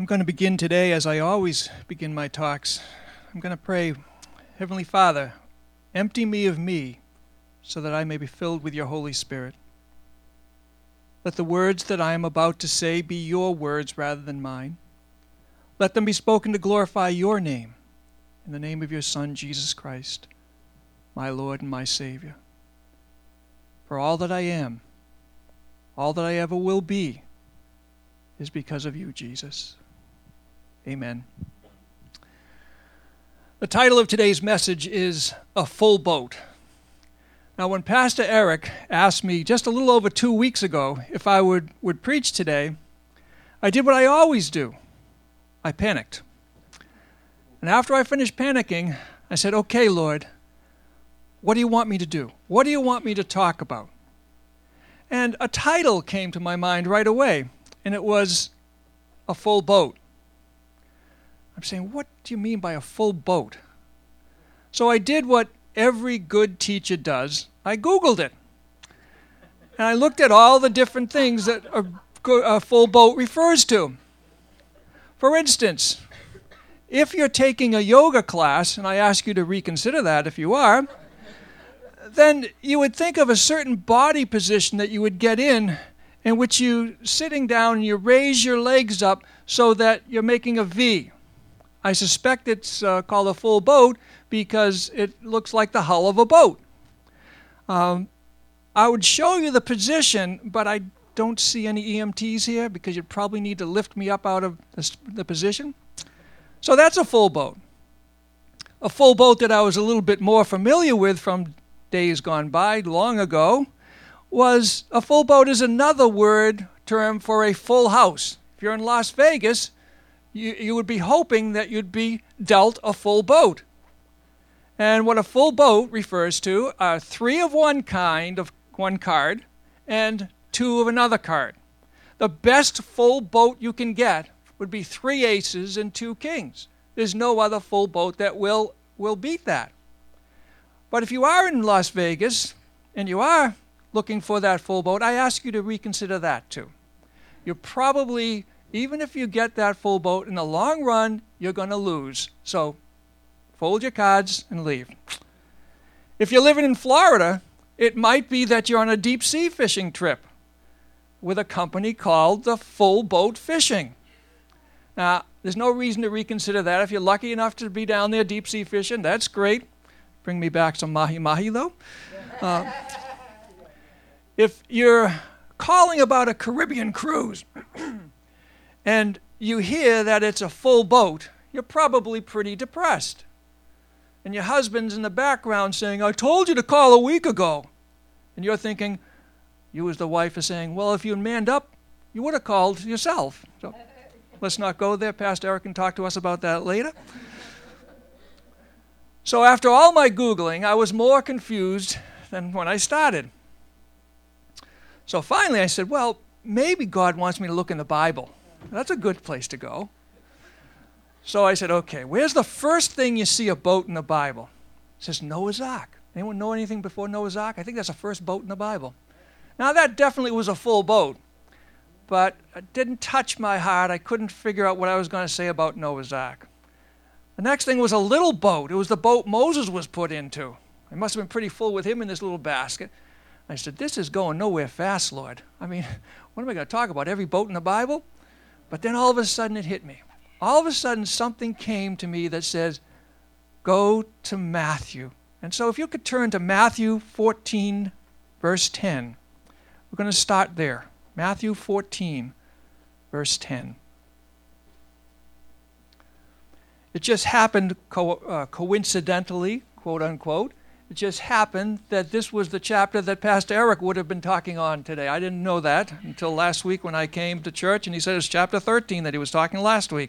I'm going to begin today, as I always begin my talks. I'm going to pray, Heavenly Father, empty me of me so that I may be filled with your Holy Spirit. Let the words that I am about to say be your words rather than mine. Let them be spoken to glorify your name, in the name of your Son, Jesus Christ, my Lord and my Savior. For all that I am, all that I ever will be, is because of you, Jesus. Amen. The title of today's message is A Full Boat. Now, when Pastor Eric asked me just a little over 2 weeks ago if I would preach today, I did what I always do. I panicked. And after I finished panicking, I said, okay, Lord, what do you want me to do? What do you want me to talk about? And a title came to my mind right away, and it was A Full Boat. I'm saying, what do you mean by a full boat? So I did what every good teacher does. I Googled it. And I looked at all the different things that a full boat refers to. For instance, if you're taking a yoga class, and I ask you to reconsider that if you are, then you would think of a certain body position that you would get in which you, sitting down, you raise your legs up so that you're making a V. I suspect it's called a full boat because it looks like the hull of a boat. I would show you the position, but I don't see any EMTs here because you'd probably need to lift me up out of the position. So that's a full boat. A full boat that I was a little bit more familiar with from days gone by, long ago, was a full boat is another term for a full house. If you're in Las Vegas, you would be hoping that you'd be dealt a full boat. And what a full boat refers to are 3 of one kind of one card and 2 of another card. The best full boat you can get would be 3 aces and 2 kings. There's no other full boat that will beat that. But if you are in Las Vegas and you are looking for that full boat, I ask you to reconsider that too. You're probably, even if you get that full boat, in the long run, you're going to lose. So fold your cards and leave. If you're living in Florida, it might be that you're on a deep sea fishing trip with a company called the Full Boat Fishing. Now, there's no reason to reconsider that. If you're lucky enough to be down there deep sea fishing, that's great. Bring me back some mahi-mahi, though. If you're calling about a Caribbean cruise and you hear that it's a full boat, you're probably pretty depressed. And your husband's in the background saying, I told you to call a week ago. And you're thinking, you as the wife are saying, well, if you'd manned up, you would have called yourself. So let's not go there. Pastor Eric can talk to us about that later. So after all my Googling, I was more confused than when I started. So finally I said, well, maybe God wants me to look in the Bible. That's a good place to go. So I said, okay, where's the first thing you see a boat in the Bible? It says Noah's Ark. Anyone know anything before Noah's Ark? I think that's the first boat in the Bible. Now that definitely was a full boat, but it didn't touch my heart. I couldn't figure out what I was going to say about Noah's Ark. The next thing was a little boat. It was the boat Moses was put into. It must have been pretty full with him in this little basket. I said, this is going nowhere fast, Lord. I mean, what am I going to talk about? Every boat in the Bible? But then all of a sudden it hit me. All of a sudden something came to me that says, go to Matthew. And so if you could turn to Matthew 14, verse 10. We're going to start there. Matthew 14, verse 10. It just happened coincidentally, quote unquote, it just happened that this was the chapter that Pastor Eric would have been talking on today. I didn't know that until last week when I came to church, and he said it's chapter 13 that he was talking last week.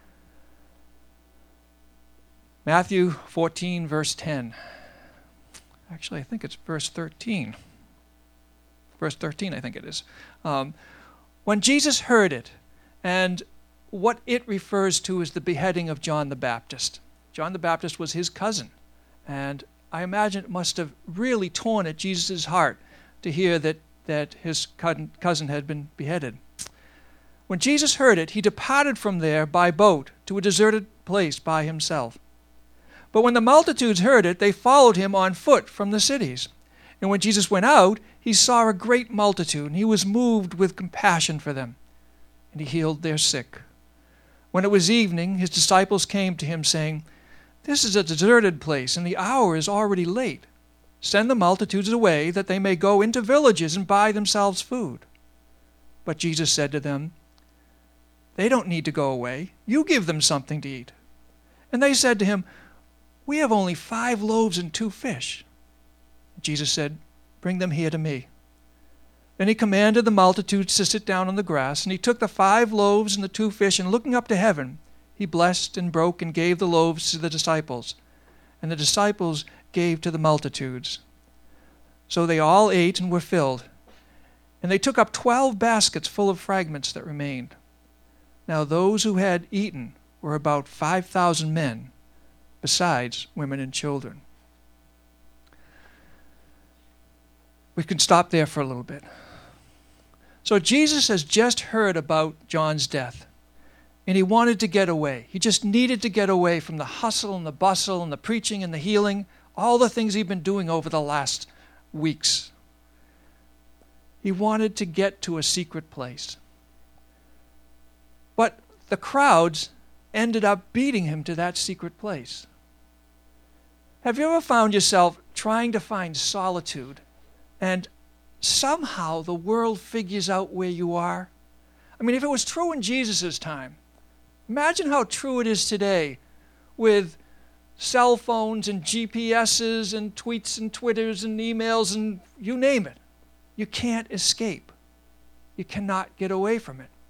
Matthew 14, verse 10. Actually, I think it's verse 13. Verse 13, I think it is. When Jesus heard it, and what it refers to is the beheading of John the Baptist. John the Baptist was his cousin, and I imagine it must have really torn at Jesus' heart to hear that his cousin had been beheaded. When Jesus heard it, he departed from there by boat to a deserted place by himself. But when the multitudes heard it, they followed him on foot from the cities. And when Jesus went out, he saw a great multitude, and he was moved with compassion for them, and he healed their sick. When it was evening, his disciples came to him, saying, "This is a deserted place, and the hour is already late. Send the multitudes away, that they may go into villages and buy themselves food." But Jesus said to them, "They don't need to go away. You give them something to eat." And they said to him, "We have only 5 loaves and 2 fish." Jesus said, "Bring them here to me." Then he commanded the multitudes to sit down on the grass, and he took the 5 loaves and the 2 fish, and looking up to heaven, he blessed and broke and gave the loaves to the disciples, and the disciples gave to the multitudes. So they all ate and were filled, and they took up 12 baskets full of fragments that remained. Now those who had eaten were about 5,000 men, besides women and children. We can stop there for a little bit. So Jesus has just heard about John's death, and he wanted to get away. He just needed to get away from the hustle and the bustle and the preaching and the healing, all the things he'd been doing over the last weeks. He wanted to get to a secret place. But the crowds ended up beating him to that secret place. Have you ever found yourself trying to find solitude, and somehow the world figures out where you are? I mean, if it was true in Jesus' time, imagine how true it is today with cell phones and GPSs and tweets and Twitters and emails and you name it. You can't escape. You cannot get away from it.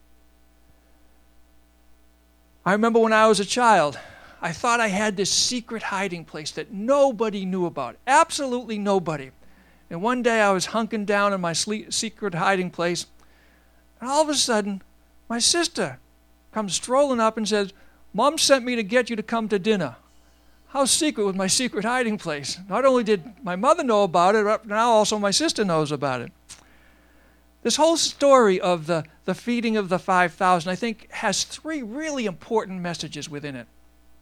I remember when I was a child, I thought I had this secret hiding place that nobody knew about. Absolutely nobody. And one day I was hunking down in my secret hiding place, and all of a sudden, my sister comes strolling up and says, "Mom sent me to get you to come to dinner." How secret was my secret hiding place? Not only did my mother know about it, but now also my sister knows about it. This whole story of the feeding of the 5,000, I think, has 3 really important messages within it.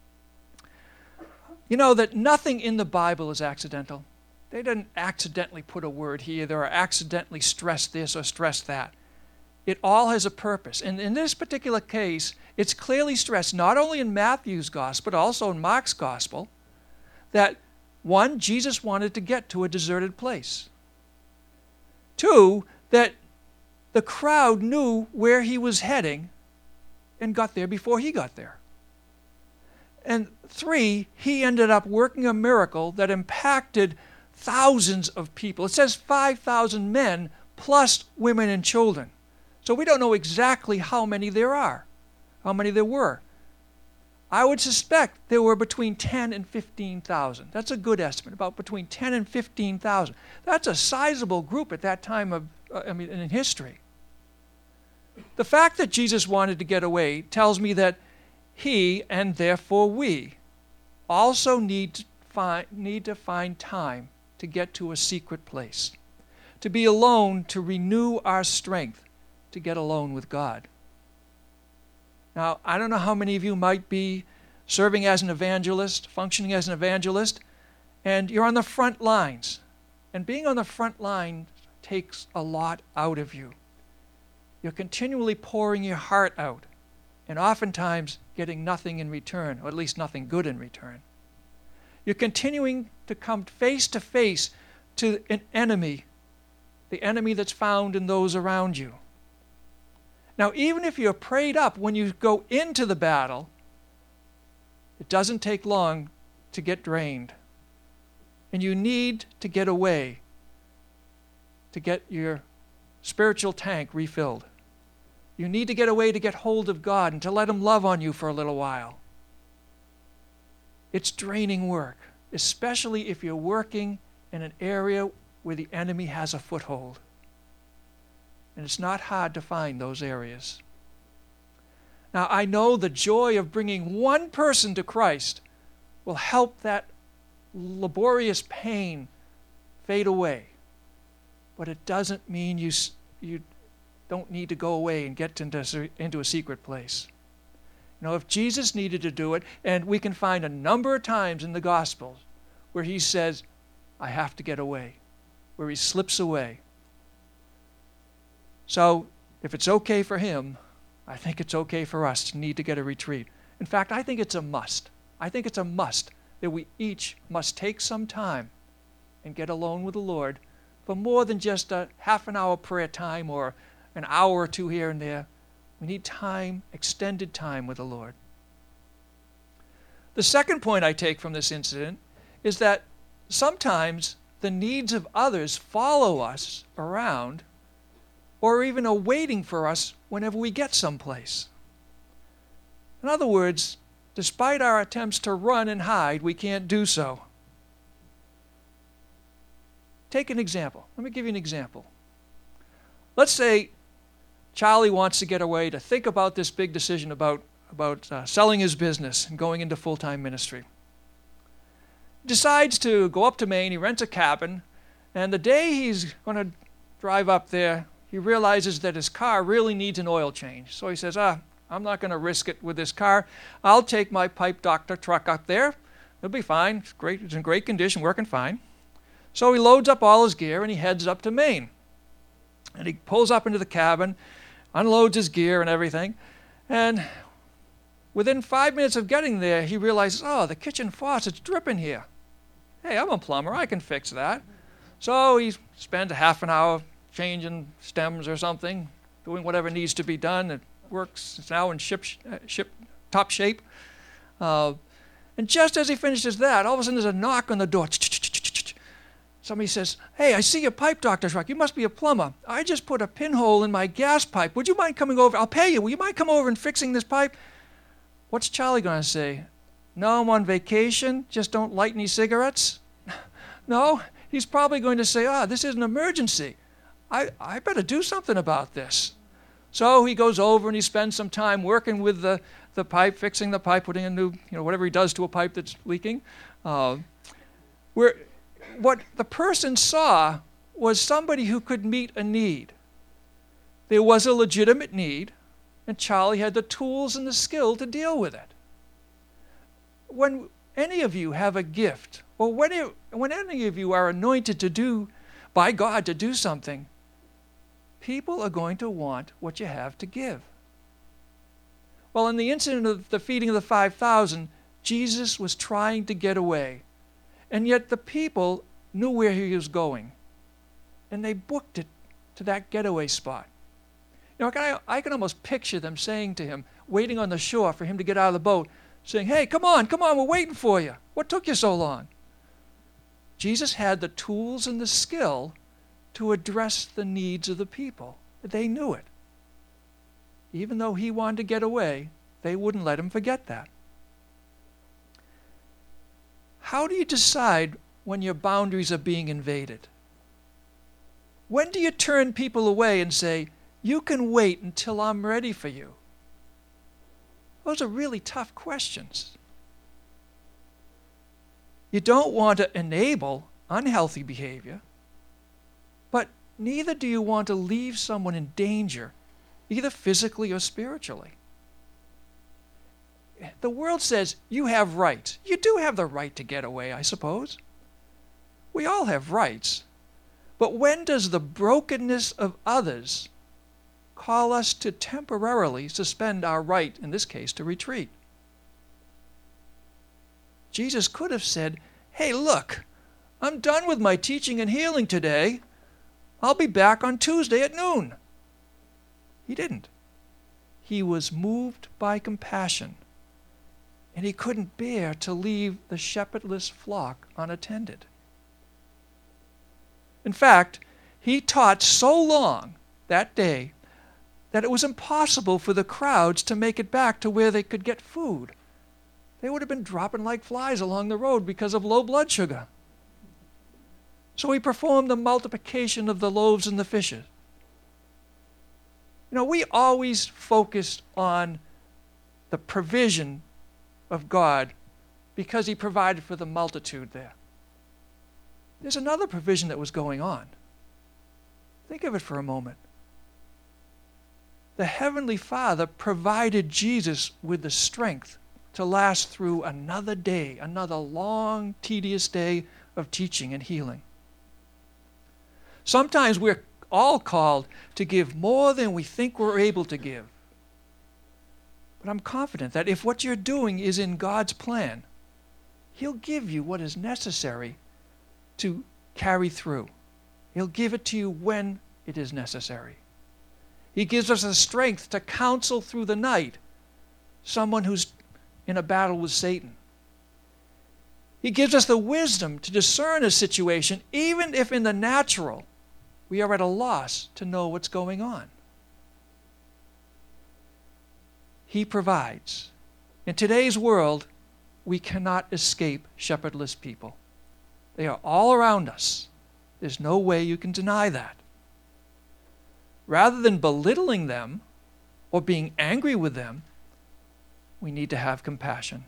You know that nothing in the Bible is accidental. They didn't accidentally put a word here, or accidentally stress this or stress that. It all has a purpose. And in this particular case, it's clearly stressed, not only in Matthew's gospel, but also in Mark's gospel, that 1, Jesus wanted to get to a deserted place. 2, that the crowd knew where he was heading and got there before he got there. And 3, he ended up working a miracle that impacted thousands of people. It says 5,000 men plus women and children. So we don't know exactly how many there were. I would suspect there were between 10 and 15,000. That's a good estimate, about between 10 and 15,000. That's a sizable group at that time in history. The fact that Jesus wanted to get away tells me that he, and therefore we, also need to find time to get to a secret place, to be alone, to renew our strength, to get alone with God. Now, I don't know how many of you might be serving as an evangelist, functioning as an evangelist, and you're on the front lines. And being on the front line takes a lot out of you. You're continually pouring your heart out, and oftentimes getting nothing in return, or at least nothing good in return. You're continuing to come face to face to an enemy, the enemy that's found in those around you. Now, even if you're prayed up when you go into the battle, it doesn't take long to get drained. And you need to get away to get your spiritual tank refilled. You need to get away to get hold of God and to let Him love on you for a little while. It's draining work, especially if you're working in an area where the enemy has a foothold. And it's not hard to find those areas. Now, I know the joy of bringing one person to Christ will help that laborious pain fade away. But it doesn't mean you don't need to go away and get into a secret place. You know, if Jesus needed to do it, and we can find a number of times in the Gospels where he says, I have to get away, where he slips away. So if it's okay for him, I think it's okay for us to need to get a retreat. In fact, I think it's a must. I think it's a must that we each must take some time and get alone with the Lord for more than just a half an hour prayer time or an hour or two here and there. We need time, extended time with the Lord. The second point I take from this incident is that sometimes the needs of others follow us around or even are waiting for us whenever we get someplace. In other words, despite our attempts to run and hide, we can't do so. Take an example. Let me give you an example. Let's say Charlie wants to get away to think about this big decision about selling his business and going into full-time ministry. He decides to go up to Maine. He rents a cabin, and the day he's going to drive up there, he realizes that his car really needs an oil change. So he says, I'm not going to risk it with this car. I'll take my pipe doctor truck up there. It'll be fine. It's great. It's in great condition, working fine. So he loads up all his gear and he heads up to Maine. And he pulls up into the cabin, unloads his gear and everything. And within 5 minutes of getting there, he realizes, the kitchen faucet's dripping here. Hey, I'm a plumber. I can fix that. So he spends a half an hour changing stems or something, doing whatever needs to be done. It works. It's now in top shape. And just as he finishes that, all of a sudden there's a knock on the door. Somebody says, hey, I see your pipe doctor truck. You must be a plumber. I just put a pinhole in my gas pipe. Would you mind coming over? I'll pay you. Will you mind coming over and fixing this pipe? What's Charlie going to say? No, I'm on vacation. Just don't light any cigarettes. No, he's probably going to say, this is an emergency. I better do something about this. So he goes over and he spends some time working with the pipe, fixing the pipe, putting a new, whatever he does to a pipe that's leaking. What the person saw was somebody who could meet a need. There was a legitimate need, and Charlie had the tools and the skill to deal with it. When any of you have a gift, or when any of you are anointed by God to do something, people are going to want what you have to give. Well, in the incident of the feeding of the 5,000, Jesus was trying to get away. And yet the people knew where he was going. And they booked it to that getaway spot. I can almost picture them saying to him, waiting on the shore for him to get out of the boat, saying, hey, come on, we're waiting for you. What took you so long? Jesus had the tools and the skill to address the needs of the people. They knew it. Even though he wanted to get away, they wouldn't let him forget that. How do you decide when your boundaries are being invaded? When do you turn people away and say, you can wait until I'm ready for you? Those are really tough questions. You don't want to enable unhealthy behavior, but neither do you want to leave someone in danger, either physically or spiritually. The world says you have rights. You do have the right to get away, I suppose. We all have rights. But when does the brokenness of others call us to temporarily suspend our right, in this case, to retreat? Jesus could have said, hey, look, I'm done with my teaching and healing today. I'll be back on Tuesday at noon. He didn't. He was moved by compassion, and he couldn't bear to leave the shepherdless flock unattended. In fact, he taught so long that day that it was impossible for the crowds to make it back to where they could get food. They would have been dropping like flies along the road because of low blood sugar. So he performed the multiplication of the loaves and the fishes. We always focus on the provision of God because he provided for the multitude there. There's another provision that was going on. Think of it for a moment. the Heavenly Father provided Jesus with the strength to last through another day, another long, tedious day of teaching and healing. Sometimes we're all called to give more than we think we're able to give. But I'm confident that if what you're doing is in God's plan, He'll give you what is necessary to carry through. He'll give it to you when it is necessary. He gives us the strength to counsel through the night someone who's in a battle with Satan. He gives us the wisdom to discern a situation, even if in the natural we are at a loss to know what's going on. He provides. In today's world, we cannot escape shepherdless people. They are all around us. There's no way you can deny that. Rather than belittling them or being angry with them, we need to have compassion.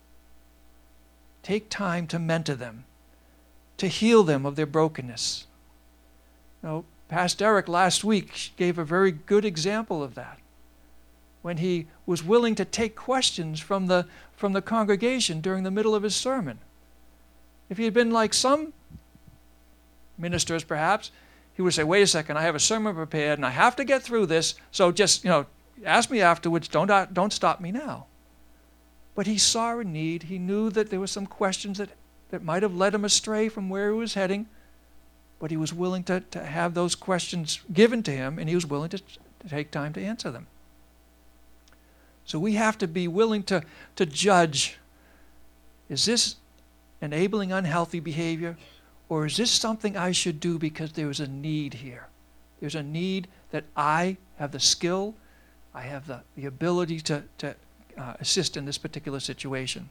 Take time to mentor them, to heal them of their brokenness. Pastor Eric last week gave a very good example of that when he was willing to take questions from the congregation during the middle of his sermon. If he had been like some ministers perhaps, he would say, wait a second, I have a sermon prepared and I have to get through this, so just, ask me afterwards, don't stop me now. But he saw a need. He knew that there were some questions that might have led him astray from where he was heading, but he was willing to have those questions given to him, and he was willing to take time to answer them. So we have to be willing to judge, is this enabling unhealthy behavior, or is this something I should do because there is a need here? There's a need that I have the skill, I have the ability to assist in this particular situation.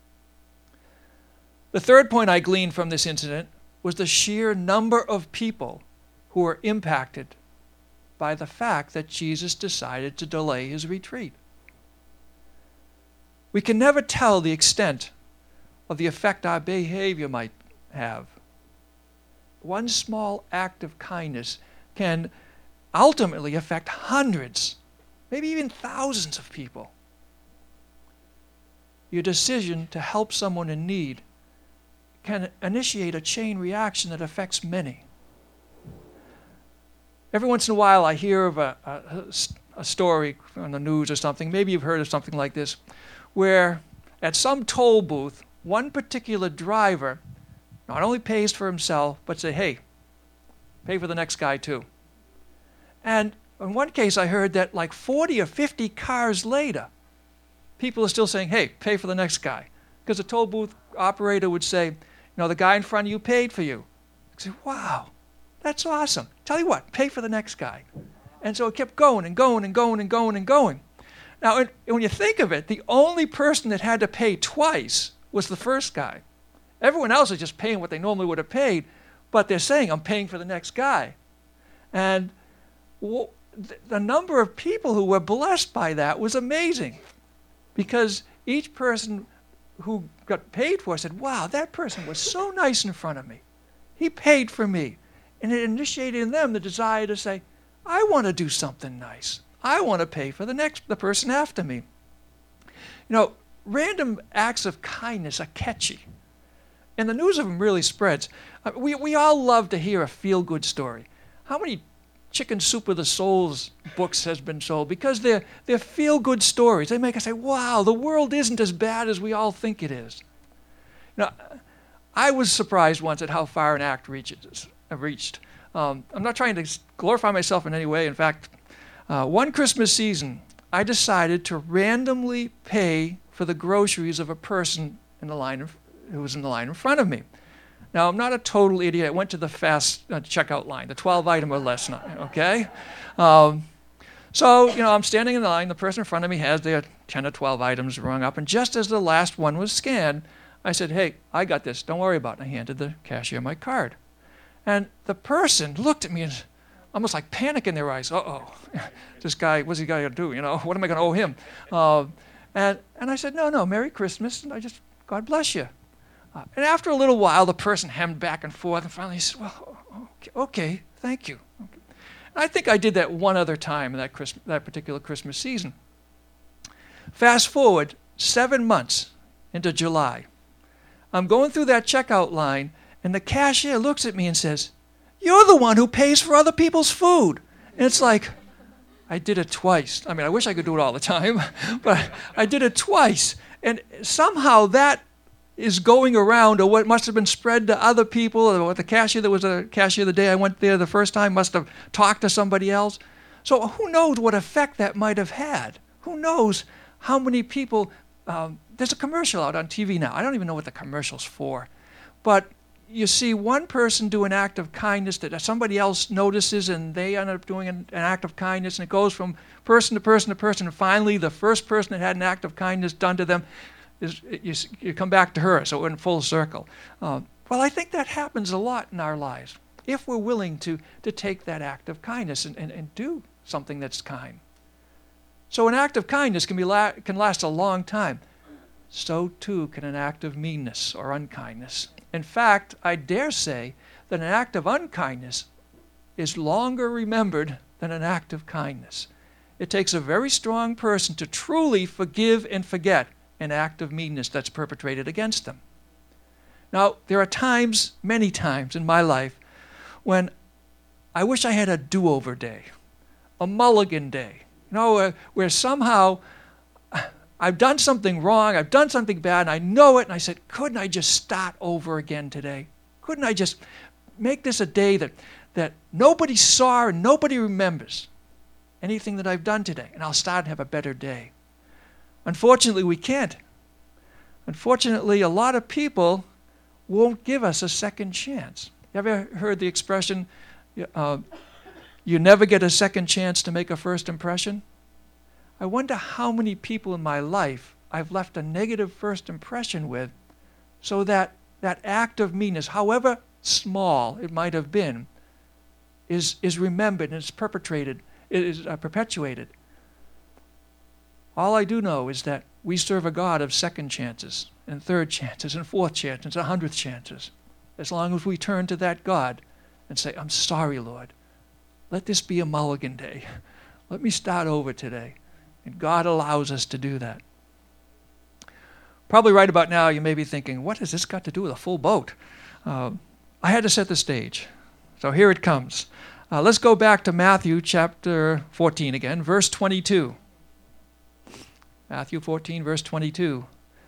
The third point I gleaned from this incident was the sheer number of people who were impacted by the fact that Jesus decided to delay his retreat. We can never tell the extent of the effect our behavior might have. One small act of kindness can ultimately affect hundreds, maybe even thousands of people. Your decision to help someone in need can initiate a chain reaction that affects many. Every once in a while I hear of a story on the news or something, maybe you've heard of something like this, where at some toll booth, one particular driver not only pays for himself, but say, hey, pay for the next guy too. And in one case I heard that like 40 or 50 cars later, people are still saying, hey, pay for the next guy. Because the toll booth operator would say, the guy in front of you paid for you. I say, wow, that's awesome. Tell you what, pay for the next guy. And so it kept going and going and going and going and going. Now, when you think of it, the only person that had to pay twice was the first guy. Everyone else is just paying what they normally would have paid, but they're saying, I'm paying for the next guy. And the number of people who were blessed by that was amazing, because each person who got paid for said, wow, that person was so nice in front of me. He paid for me. And it initiated in them the desire to say, I want to do something nice. I want to pay for the person after me. Random acts of kindness are catchy. And the news of them really spreads. We all love to hear a feel-good story. How many Chicken Soup of the Souls books has been sold? Because they're feel-good stories. They make us say, wow, the world isn't as bad as we all think it is. I was surprised once at how far an act reached. I'm not trying to glorify myself in any way. In fact, one Christmas season, I decided to randomly pay for the groceries of a person who was in the line in front of me. Now, I'm not a total idiot. I went to the fast checkout line, the 12-item or less line, okay? So, I'm standing in the line. The person in front of me has their 10 or 12 items rung up. And just as the last one was scanned, I said, hey, I got this. Don't worry about it. I handed the cashier my card. And the person looked at me and almost like panic in their eyes. Uh-oh, this guy, what's he got to do? What am I going to owe him? And I said, no, Merry Christmas. And God bless you. And after a little while, the person hemmed back and forth, and finally he said, well, okay, thank you. Okay. And I think I did that one other time in that particular Christmas season. Fast forward 7 months into July. I'm going through that checkout line, and the cashier looks at me and says, "You're the one who pays for other people's food." And it's like, I did it twice. I mean, I wish I could do it all the time, but I did it twice. And somehow that is going around, or what must have been spread to other people, or what the cashier that was a cashier the day I went there the first time must have talked to somebody else. So who knows what effect that might have had? Who knows how many people... there's a commercial out on TV now. I don't even know what the commercial's for. But you see one person do an act of kindness that somebody else notices, and they end up doing an act of kindness, and it goes from person to person to person, and finally the first person that had an act of kindness done to them, you come back to her, so we're in full circle. Well, I think that happens a lot in our lives, if we're willing to take that act of kindness and do something that's kind. So an act of kindness can last a long time. So too can an act of meanness or unkindness. In fact, I dare say that an act of unkindness is longer remembered than an act of kindness. It takes a very strong person to truly forgive and forget an act of meanness that's perpetrated against them. Now, there are times, many times in my life, when I wish I had a do-over day, a mulligan day, where somehow I've done something wrong, I've done something bad, and I know it, and I said, couldn't I just start over again today? Couldn't I just make this a day that nobody saw and nobody remembers anything that I've done today, and I'll start and have a better day? Unfortunately, we can't. Unfortunately, a lot of people won't give us a second chance. You ever heard the expression, you never get a second chance to make a first impression? I wonder how many people in my life I've left a negative first impression with, so that act of meanness, however small it might have been, is remembered and is perpetuated. All I do know is that we serve a God of second chances and third chances and fourth chances and 100th chances. As long as we turn to that God and say, "I'm sorry, Lord. Let this be a mulligan day. Let me start over today." And God allows us to do that. Probably right about now you may be thinking, what has this got to do with a full boat? I had to set the stage. So here it comes. Let's go back to Matthew chapter 14 again, verse 22. Matthew 14, verse 22.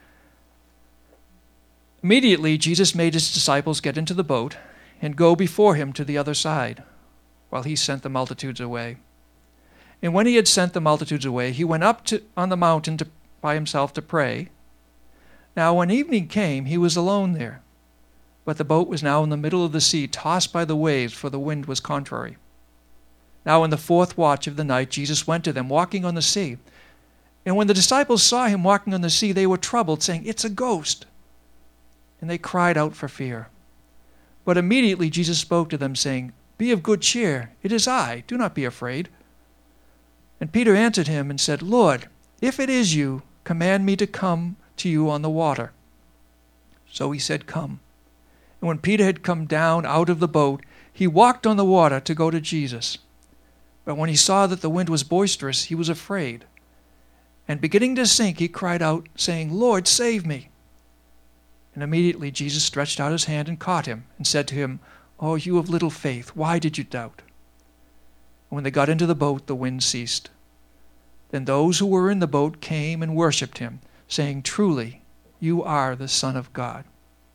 Immediately Jesus made his disciples get into the boat and go before him to the other side, while he sent the multitudes away. And when he had sent the multitudes away, he went up on the mountain by himself to pray. Now when evening came, he was alone there. But the boat was now in the middle of the sea, tossed by the waves, for the wind was contrary. Now in the 4th watch of the night, Jesus went to them, walking on the sea. And when the disciples saw him walking on the sea, they were troubled, saying, "It's a ghost." And they cried out for fear. But immediately Jesus spoke to them, saying, "Be of good cheer. It is I. Do not be afraid." And Peter answered him and said, "Lord, if it is you, command me to come to you on the water." So he said, "Come." And when Peter had come down out of the boat, he walked on the water to go to Jesus. But when he saw that the wind was boisterous, he was afraid. And beginning to sink, he cried out, saying, "Lord, save me." And immediately Jesus stretched out his hand and caught him, and said to him, "Oh, you of little faith, why did you doubt?" And when they got into the boat, the wind ceased. Then those who were in the boat came and worshipped him, saying, "Truly, you are the Son of God."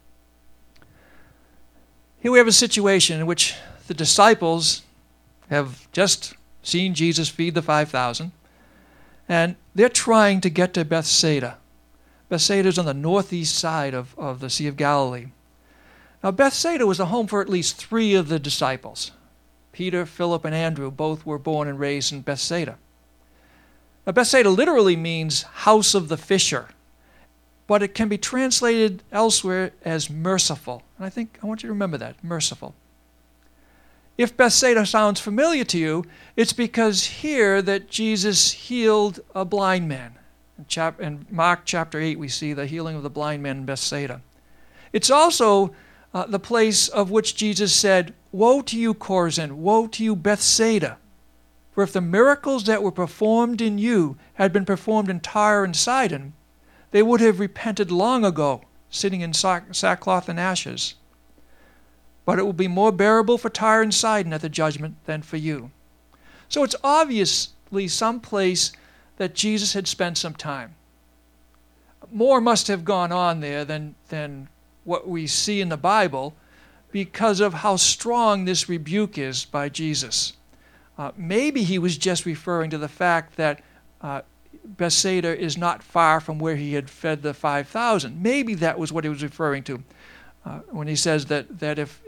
Here we have a situation in which the disciples have just seen Jesus feed the 5,000, and they're trying to get to Bethsaida. Bethsaida is on the northeast side of the Sea of Galilee. Now, Bethsaida was a home for at least 3 of the disciples. Peter, Philip, and Andrew both were born and raised in Bethsaida. Now, Bethsaida literally means house of the fisher, but it can be translated elsewhere as merciful. And I want you to remember that, merciful. If Bethsaida sounds familiar to you, it's because here that Jesus healed a blind man. In Mark chapter 8, we see the healing of the blind man in Bethsaida. It's also the place of which Jesus said, woe to you, Chorazin! Woe to you, Bethsaida! For if the miracles that were performed in you had been performed in Tyre and Sidon, they would have repented long ago, sitting in sackcloth and ashes. But it will be more bearable for Tyre and Sidon at the judgment than for you. So it's obviously some place that Jesus had spent some time. More must have gone on there than what we see in the Bible because of how strong this rebuke is by Jesus. Maybe he was just referring to the fact that Bethsaida is not far from where he had fed the 5,000. Maybe that was what he was referring to when he says that if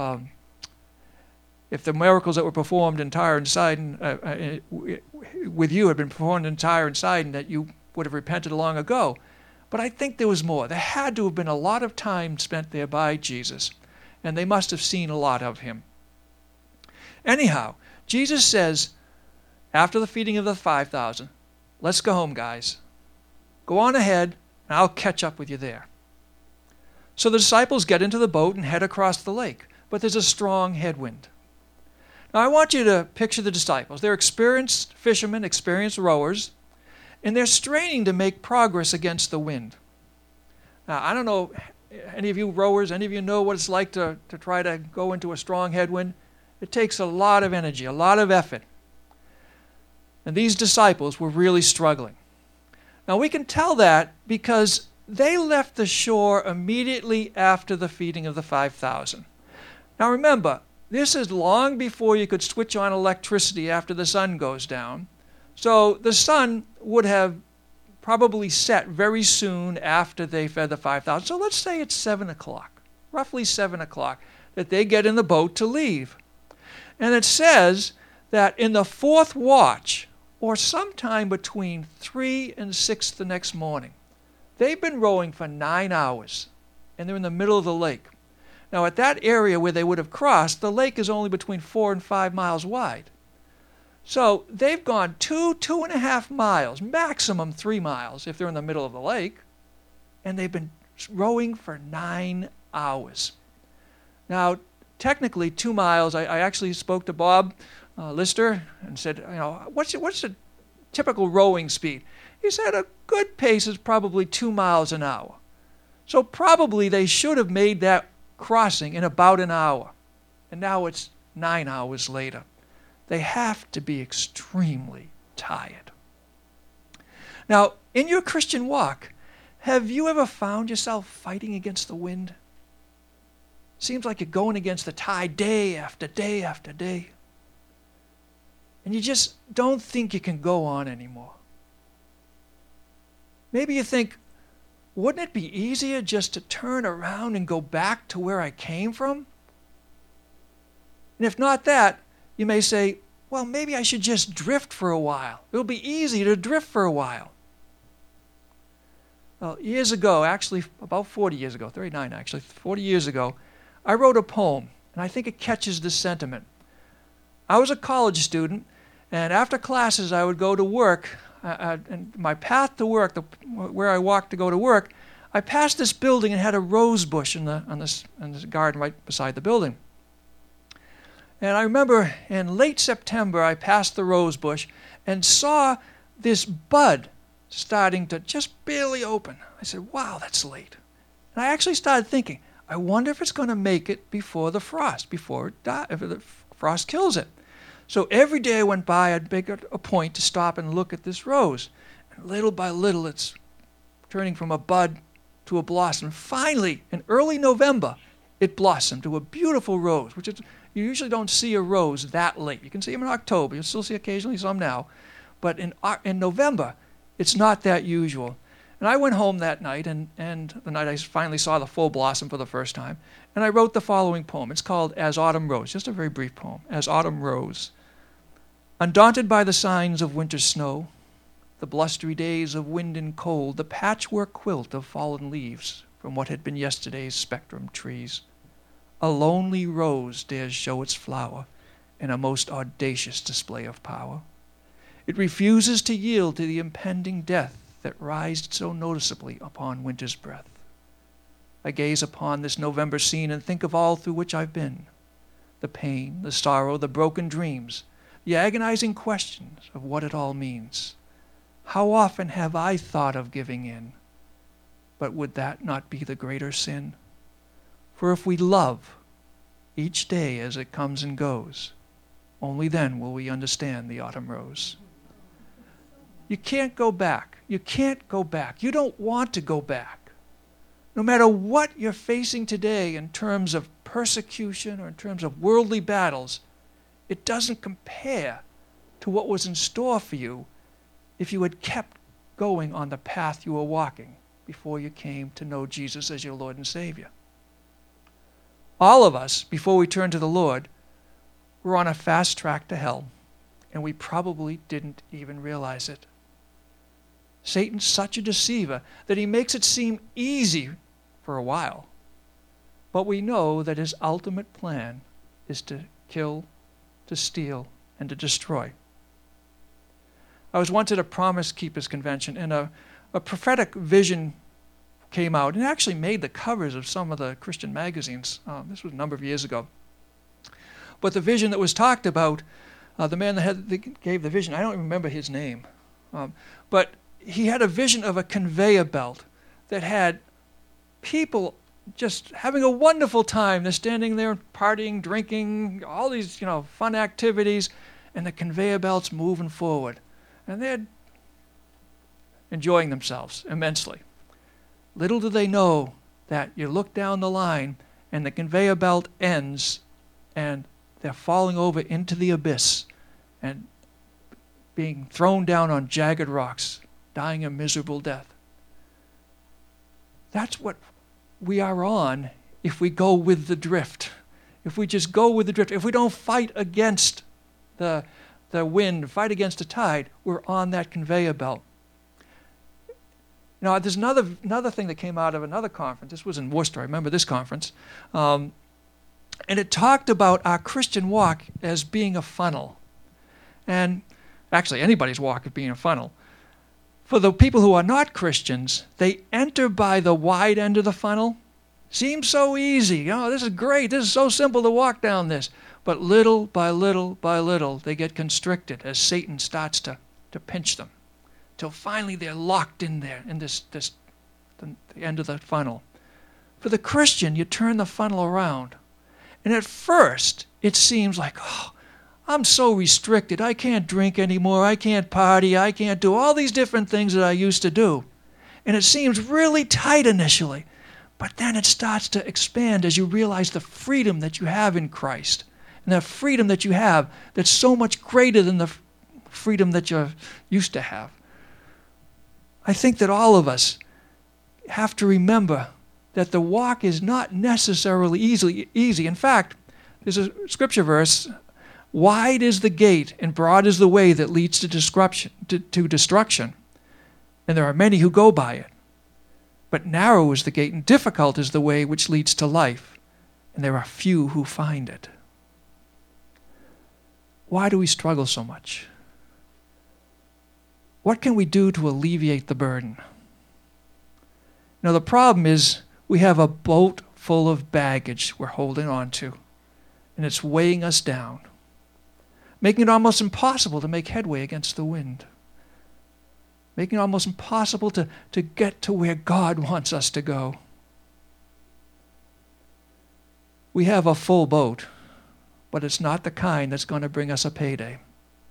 the miracles that were performed in Tyre and Sidon with you had been performed in Tyre and Sidon, that you would have repented long ago. But I think there was more. There had to have been a lot of time spent there by Jesus, and they must have seen a lot of him. Anyhow, Jesus says, after the feeding of the 5,000, let's go home, guys. Go on ahead, and I'll catch up with you there. So the disciples get into the boat and head across the lake, but there's a strong headwind. Now I want you to picture the disciples. They're experienced fishermen, experienced rowers, and they're straining to make progress against the wind. Now, I don't know, any of you rowers, any of you know what it's like to try to go into a strong headwind? It takes a lot of energy, a lot of effort. And these disciples were really struggling. Now we can tell that because they left the shore immediately after the feeding of the 5,000. Now remember, this is long before you could switch on electricity after the sun goes down. So the sun would have probably set very soon after they fed the 5,000. So let's say it's 7 o'clock, roughly 7 o'clock, that they get in the boat to leave. And it says that in the fourth watch, or sometime between 3 and 6 the next morning, they've been rowing for 9 hours, and they're in the middle of the lake. Now at that area where they would have crossed, the lake is only between 4 and 5 miles wide. So they've gone 2.5 miles, maximum 3 miles if they're in the middle of the lake, and they've been rowing for 9 hours. Now, technically 2 miles, I actually spoke to Bob Lister and said, what's the typical rowing speed? He said a good pace is probably 2 miles an hour. So probably they should have made that crossing in about an hour. And now it's 9 hours later. They have to be extremely tired. Now, in your Christian walk, have you ever found yourself fighting against the wind? Seems like you're going against the tide day after day after day. And you just don't think you can go on anymore. Maybe you think, wouldn't it be easier just to turn around and go back to where I came from? And if not that, you may say, well, maybe I should just drift for a while. It'll be easy to drift for a while. Well, years ago, actually about 40 years ago, 39 actually, 40 years ago, I wrote a poem, and I think it catches this sentiment. I was a college student, and after classes I would go to work, and my path to work, where I walked to go to work, I passed this building and had a rose bush in the garden right beside the building. And I remember in late September I passed the rose bush and saw this bud starting to just barely open. I said, wow, that's late. And I actually started thinking, I wonder if it's going to make it before the frost, if the frost kills it. So every day I went by, I'd make it a point to stop and look at this rose. And little by little, it's turning from a bud to a blossom. Finally, in early November, it blossomed to a beautiful rose, which is, you usually don't see a rose that late. You can see them in October. You'll still see occasionally some now. But in November, it's not that usual. And I went home that night, and the night I finally saw the full blossom for the first time, and I wrote the following poem. It's called As Autumn Rose, just a very brief poem. As Autumn Rose. Undaunted by the signs of winter snow, the blustery days of wind and cold, the patchwork quilt of fallen leaves from what had been yesterday's spectrum trees, a lonely rose dares show its flower in a most audacious display of power. It refuses to yield to the impending death that rised so noticeably upon winter's breath. I gaze upon this November scene and think of all through which I've been, the pain, the sorrow, the broken dreams, the agonizing questions of what it all means. How often have I thought of giving in? But would that not be the greater sin? For if we love each day as it comes and goes, only then will we understand the autumn rose. You can't go back. You can't go back. You don't want to go back. No matter what you're facing today in terms of persecution or in terms of worldly battles, it doesn't compare to what was in store for you if you had kept going on the path you were walking before you came to know Jesus as your Lord and Savior. All of us, before we turned to the Lord, were on a fast track to hell, and we probably didn't even realize it. Satan's such a deceiver that he makes it seem easy for a while. But we know that his ultimate plan is to kill, to steal, and to destroy. I was once at a Promise Keepers convention, and a prophetic vision came out and actually made the covers of some of the Christian magazines. This was a number of years ago. But the vision that was talked about, the man that gave the vision, I don't remember his name, but he had a vision of a conveyor belt that had people just having a wonderful time. They're standing there partying, drinking, all these, fun activities, and the conveyor belt's moving forward. And they're enjoying themselves immensely. Little do they know that you look down the line and the conveyor belt ends and they're falling over into the abyss and being thrown down on jagged rocks, dying a miserable death. That's what we are on if we go with the drift. If we just go with the drift, if we don't fight against the wind, fight against the tide, we're on that conveyor belt. Now, there's another thing that came out of another conference. This was in Worcester. I remember this conference. And it talked about our Christian walk as being a funnel. And actually, anybody's walk as being a funnel. For the people who are not Christians, they enter by the wide end of the funnel. Seems so easy. This is great. This is so simple to walk down this. But little by little by little, they get constricted as Satan starts to pinch them, till finally they're locked in there in the end of the funnel. For the Christian, you turn the funnel around, and at first it seems like, I'm so restricted. I can't drink anymore. I can't party. I can't do all these different things that I used to do. And it seems really tight initially, but then it starts to expand as you realize the freedom that you have in Christ. And that freedom that you have that's so much greater than the freedom that you used to have. I think that all of us have to remember that the walk is not necessarily easy. In fact, there's a scripture verse, wide is the gate and broad is the way that leads to destruction, and there are many who go by it. But narrow is the gate and difficult is the way which leads to life, and there are few who find it. Why do we struggle so much? What can we do to alleviate the burden? The problem is we have a boat full of baggage we're holding on to, and it's weighing us down, making it almost impossible to make headway against the wind, making it almost impossible to get to where God wants us to go. We have a full boat, but it's not the kind that's going to bring us a payday.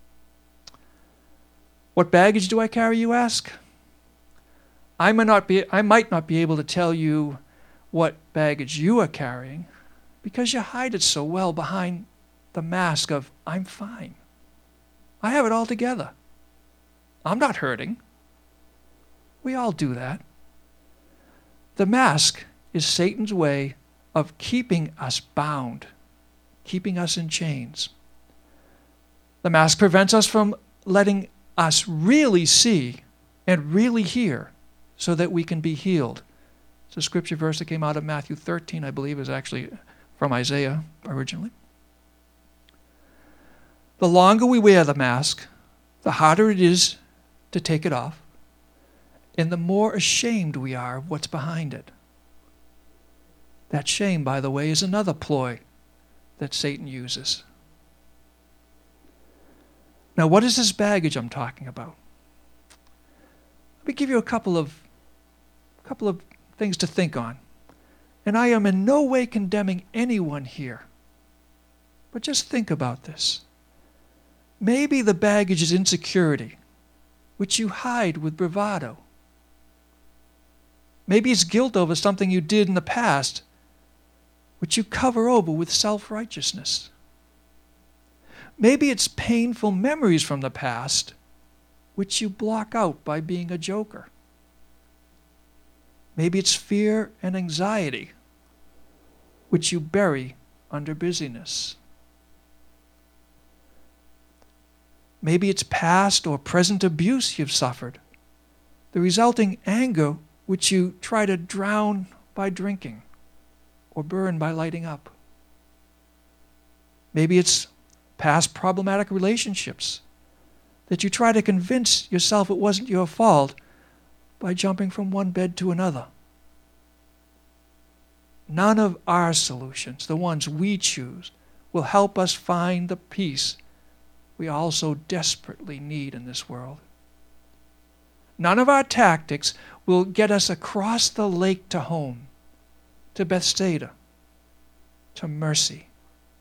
What baggage do I carry, you ask? I might not be able to tell you what baggage you are carrying because you hide it so well behind the mask of, I'm fine. I have it all together. I'm not hurting. We all do that. The mask is Satan's way of keeping us bound, keeping us in chains. The mask prevents us from letting us really see and really hear so that we can be healed. It's a scripture verse that came out of Matthew 13, I believe, is actually from Isaiah originally. The longer we wear the mask, the harder it is to take it off, and the more ashamed we are of what's behind it. That shame, by the way, is another ploy that Satan uses. Now, what is this baggage I'm talking about? Let me give you a couple of things to think on. And I am in no way condemning anyone here. But just think about this. Maybe the baggage is insecurity, which you hide with bravado. Maybe it's guilt over something you did in the past, which you cover over with self-righteousness. Maybe it's painful memories from the past, which you block out by being a joker. Maybe it's fear and anxiety, which you bury under busyness. Maybe it's past or present abuse you've suffered, the resulting anger which you try to drown by drinking or burn by lighting up. Maybe it's past problematic relationships that you try to convince yourself it wasn't your fault by jumping from one bed to another. None of our solutions, the ones we choose, will help us find the peace we all so desperately need in this world. None of our tactics will get us across the lake to home, to Bethsaida, to mercy.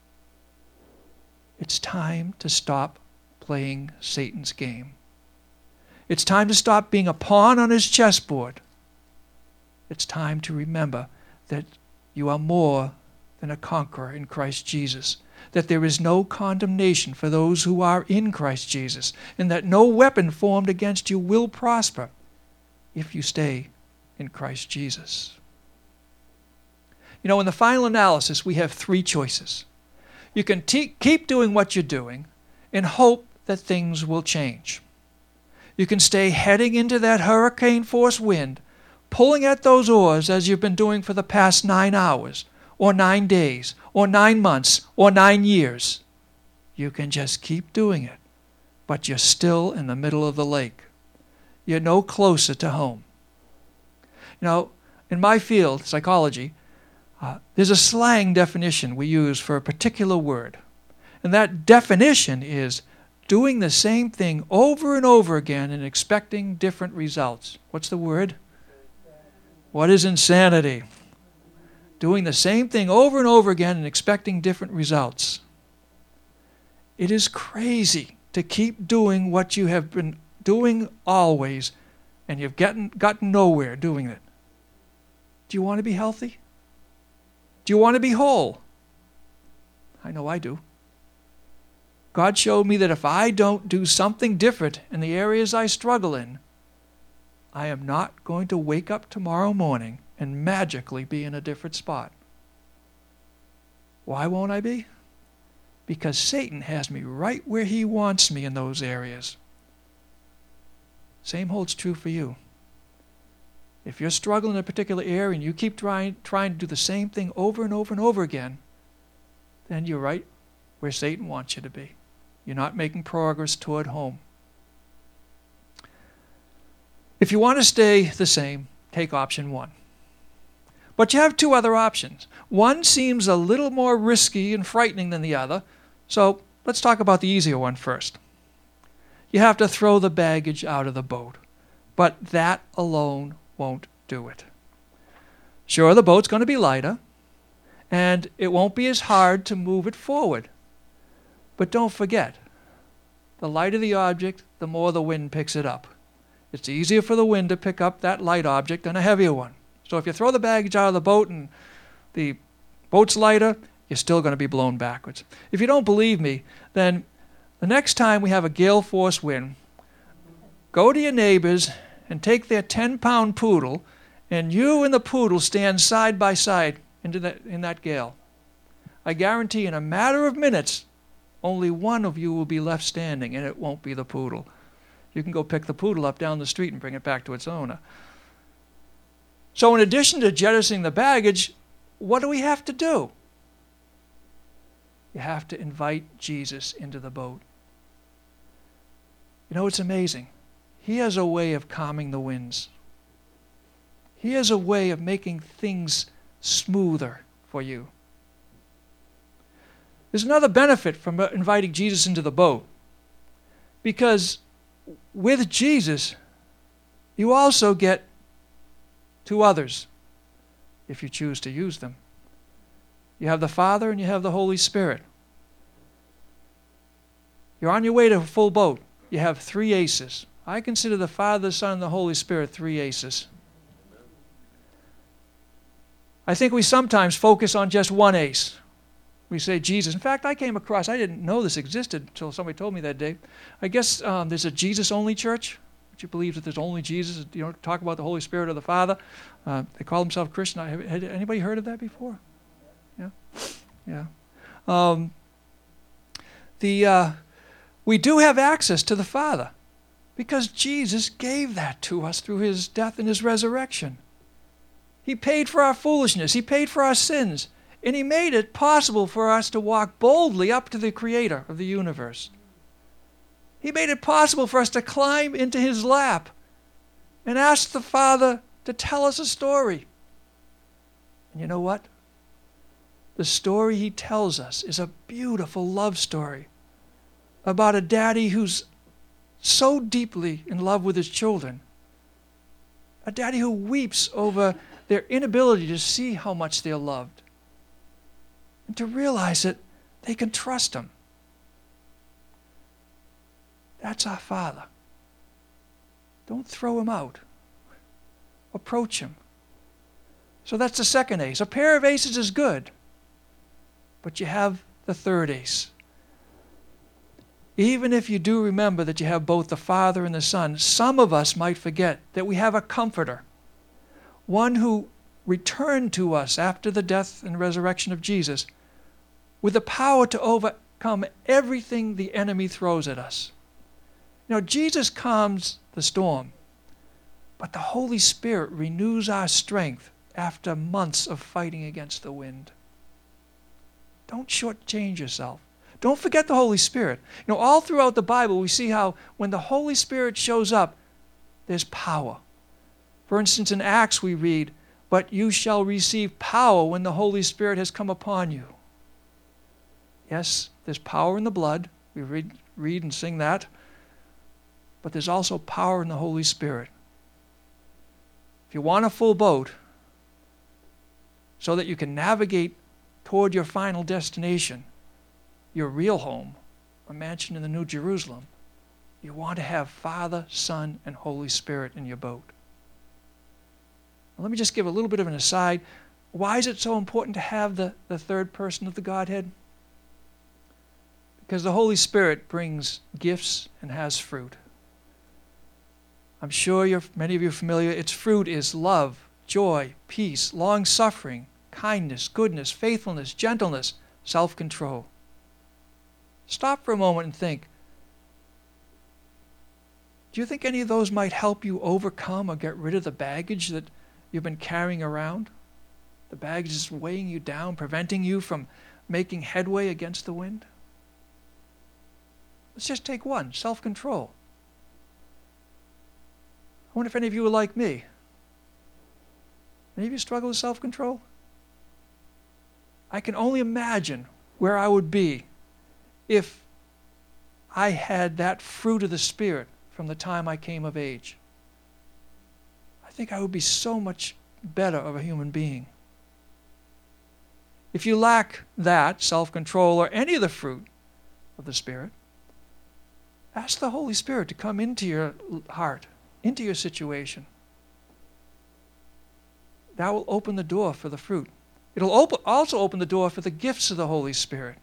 It's time to stop playing Satan's game. It's time to stop being a pawn on his chessboard. It's time to remember that you are more than a conqueror in Christ Jesus, that there is no condemnation for those who are in Christ Jesus, and that no weapon formed against you will prosper if you stay in Christ Jesus. You know, in the final analysis, we have three choices. You can keep doing what you're doing and hope that things will change. You can stay heading into that hurricane-force wind, pulling at those oars as you've been doing for the past 9 hours, or 9 days, or 9 months, or 9 years. You can just keep doing it, but you're still in the middle of the lake. You're no closer to home. You know, in my field, psychology, there's a slang definition we use for a particular word. And that definition is doing the same thing over and over again and expecting different results. What's the word? What is insanity? Doing the same thing over and over again and expecting different results. It is crazy to keep doing what you have been doing always, and you've gotten nowhere doing it. Do you want to be healthy? Do you want to be whole? I know I do. God showed me that if I don't do something different in the areas I struggle in, I am not going to wake up tomorrow morning and magically be in a different spot. Why won't I be? Because Satan has me right where he wants me in those areas. Same holds true for you. If you're struggling in a particular area and you keep trying to do the same thing over and over and over again, then you're right where Satan wants you to be. You're not making progress toward home. If you want to stay the same, take option 1. But you have 2 other options. One seems a little more risky and frightening than the other, so let's talk about the easier one first. You have to throw the baggage out of the boat, but that alone won't do it. Sure, the boat's going to be lighter, and it won't be as hard to move it forward. But don't forget, the lighter the object, the more the wind picks it up. It's easier for the wind to pick up that light object than a heavier one. So if you throw the baggage out of the boat and the boat's lighter, you're still going to be blown backwards. If you don't believe me, then the next time we have a gale force wind, go to your neighbors and take their 10-pound poodle, and you and the poodle stand side by side in that gale. I guarantee in a matter of minutes, only one of you will be left standing, and it won't be the poodle. You can go pick the poodle up down the street and bring it back to its owner. So in addition to jettisoning the baggage, what do we have to do? You have to invite Jesus into the boat. You know, it's amazing. He has a way of calming the winds. He has a way of making things smoother for you. There's another benefit from inviting Jesus into the boat. Because with Jesus, you also get two others, if you choose to use them. You have the Father and you have the Holy Spirit. You're on your way to a full boat. You have three aces. I consider the Father, the Son, and the Holy Spirit three aces. I think we sometimes focus on just one ace. We say Jesus. In fact, I didn't know this existed until somebody told me that day. I guess there's a Jesus-only church, which believes that there's only Jesus. You don't talk about the Holy Spirit or the Father. They call themselves Christian. Had anybody heard of that before? Yeah. We do have access to the Father because Jesus gave that to us through his death and his resurrection. He paid for our foolishness. He paid for our sins. And he made it possible for us to walk boldly up to the Creator of the universe. He made it possible for us to climb into his lap and ask the Father to tell us a story. And you know what? The story he tells us is a beautiful love story about a daddy who's so deeply in love with his children. A daddy who weeps over their inability to see how much they're loved and to realize that they can trust him. That's our Father. Don't throw him out. Approach him. So that's the second ace. A pair of aces is good, but you have the third ace. Even if you do remember that you have both the Father and the Son, some of us might forget that we have a comforter, one who returned to us after the death and resurrection of Jesus with the power to overcome everything the enemy throws at us. Jesus calms the storm, but the Holy Spirit renews our strength after months of fighting against the wind. Don't shortchange yourself. Don't forget the Holy Spirit. All throughout the Bible we see how when the Holy Spirit shows up, there's power. For instance, in Acts we read, "But you shall receive power when the Holy Spirit has come upon you." Yes, there's power in the blood. We read and sing that. But there's also power in the Holy Spirit. If you want a full boat so that you can navigate toward your final destination, your real home, a mansion in the New Jerusalem, you want to have Father, Son, and Holy Spirit in your boat. Let me just give a little bit of an aside. Why is it so important to have the third person of the Godhead? Because the Holy Spirit brings gifts and has fruit. I'm sure many of you are familiar. Its fruit is love, joy, peace, long-suffering, kindness, goodness, faithfulness, gentleness, self-control. Stop for a moment and think, do you think any of those might help you overcome or get rid of the baggage that you've been carrying around? The baggage is weighing you down, preventing you from making headway against the wind? Let's just take one, self-control. I wonder if any of you are like me. Any of you struggle with self-control? I can only imagine where I would be if I had that fruit of the Spirit from the time I came of age. I think I would be so much better of a human being. If you lack that, self-control, or any of the fruit of the Spirit, ask the Holy Spirit to come into your heart, into your situation. That will open the door for the fruit. It'll also open the door for the gifts of the Holy Spirit.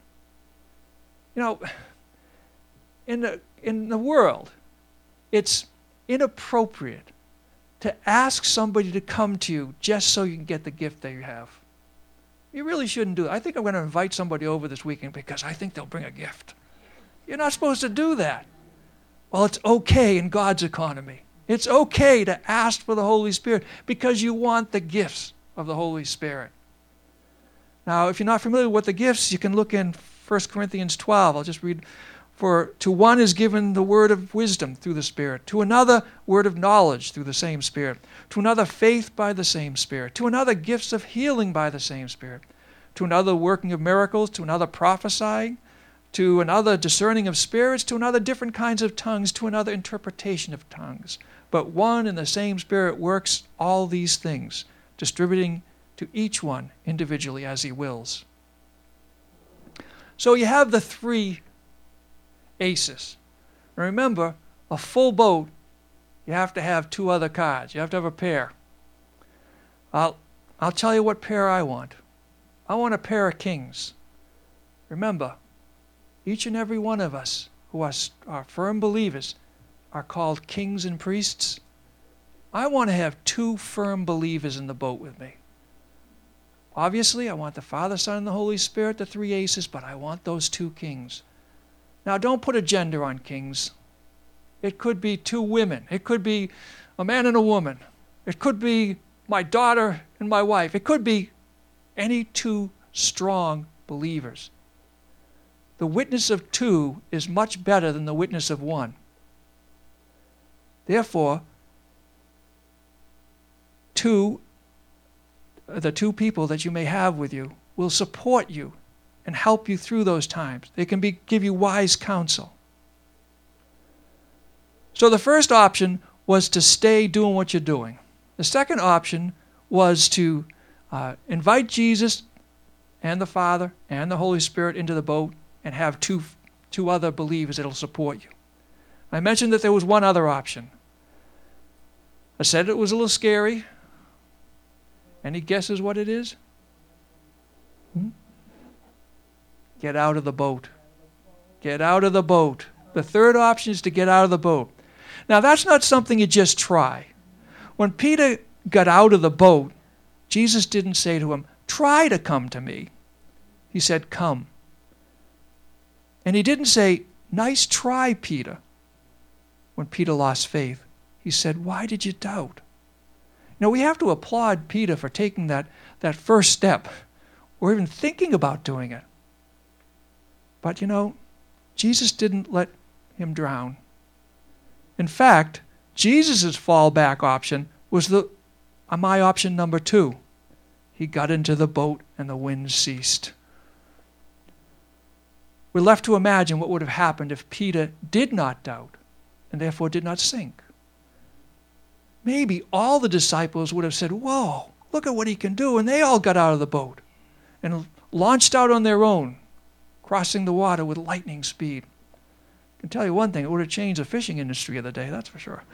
In the world, it's inappropriate to ask somebody to come to you just so you can get the gift that you have. You really shouldn't do that. I think I'm going to invite somebody over this weekend because I think they'll bring a gift. You're not supposed to do that. Well, it's okay in God's economy. It's okay to ask for the Holy Spirit because you want the gifts of the Holy Spirit. Now, if you're not familiar with the gifts, you can look in 1 Corinthians 12. I'll just read. "For to one is given the word of wisdom through the Spirit, to another word of knowledge through the same Spirit, to another faith by the same Spirit, to another gifts of healing by the same Spirit, to another working of miracles, to another prophesying, to another discerning of spirits, to another different kinds of tongues, to another interpretation of tongues. But one and the same Spirit works all these things, distributing to each one individually as he wills. So you have the three aces. And remember, a full boat, you have to have two other cards. You have to have a pair. I'll tell you what pair I want. I want a pair of kings. Remember, each and every one of us who are firm believers are called kings and priests. I want to have two firm believers in the boat with me. Obviously, I want the Father, Son, and the Holy Spirit, the three aces, but I want those two kings. Now, don't put a gender on kings. It could be two women. It could be a man and a woman. It could be my daughter and my wife. It could be any two strong believers. The witness of two is much better than the witness of one. Therefore, the two people that you may have with you will support you and help you through those times. They can give you wise counsel. So the first option was to stay doing what you're doing. The second option was to invite Jesus and the Father and the Holy Spirit into the boat and have two other believers that will support you. I mentioned that there was one other option. I said it was a little scary. Any guesses what it is? Get out of the boat. Get out of the boat. The third option is to get out of the boat. Now, that's not something you just try. When Peter got out of the boat, Jesus didn't say to him, "Try to come to me." He said, "Come." And he didn't say, "Nice try, Peter." When Peter lost faith, he said, "Why did you doubt?" You know, we have to applaud Peter for taking that first step, or even thinking about doing it. But you know, Jesus didn't let him drown. In fact, Jesus' fallback option was my option number 2. He got into the boat and the wind ceased. We're left to imagine what would have happened if Peter did not doubt and therefore did not sink. Maybe all the disciples would have said, "Whoa, look at what he can do," and they all got out of the boat and launched out on their own, crossing the water with lightning speed. I can tell you one thing, it would have changed the fishing industry of the day, that's for sure.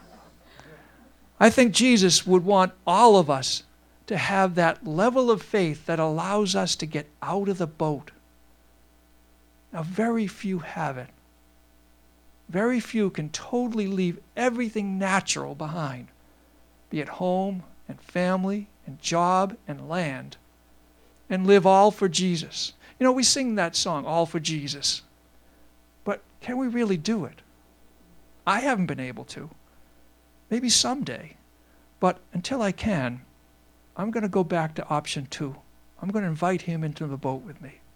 I think Jesus would want all of us to have that level of faith that allows us to get out of the boat. Now, very few have it. Very few can totally leave everything natural behind, be it home and family and job and land, and live all for Jesus. You know, we sing that song, "All for Jesus." But can we really do it? I haven't been able to. Maybe someday. But until I can, I'm going to go back to option 2. I'm going to invite him into the boat with me.